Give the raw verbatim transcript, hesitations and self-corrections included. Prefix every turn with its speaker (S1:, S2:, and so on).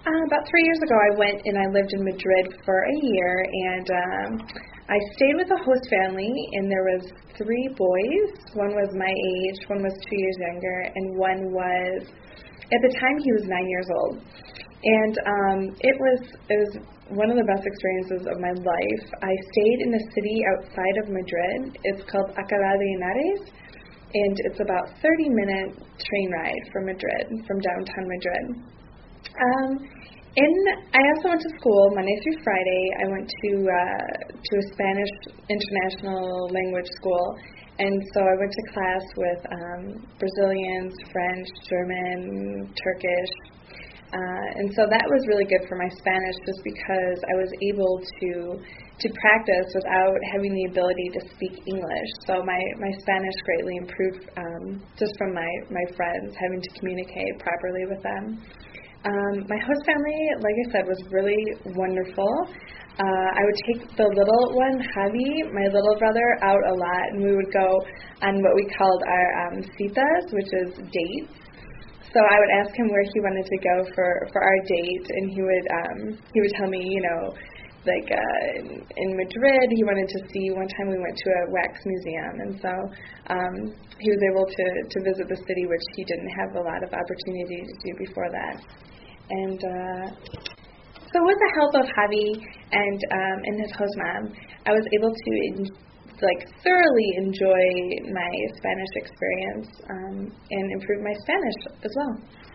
S1: Uh, about three years ago, I went and I lived in Madrid for a year, and um, I stayed with a host family, and there was three boys. One was my age, one was two years younger, and one was, at the time, he was nine years old. And um, it was it was one of the best experiences of my life. I stayed in a city outside of Madrid. It's called Alcalá de Henares, and it's about thirty minute train ride from Madrid, from downtown Madrid. Um, in I also went to school Monday through Friday. I went to uh, to a Spanish international language school, and so I went to class with um, Brazilians, French, German, Turkish. Uh, and so that was really good for my Spanish, just because I was able to to practice without having the ability to speak English. So my, my Spanish greatly improved um, just from my, my friends, having to communicate properly with them. Um, my host family, like I said, was really wonderful. Uh, I would take the little one, Javi, my little brother, out a lot, and we would go on what we called our um, citas, which is dates. So I would ask him where he wanted to go for, for our date, and he would um, he would tell me, you know, like uh, in Madrid, he wanted to see. One time we went to a wax museum, and so um, he was able to, to visit the city, which he didn't have a lot of opportunity to do before that. And uh, so with the help of Javi and um, and his host mom, I was able to en- like thoroughly enjoy my Spanish experience um, and improve my Spanish as well.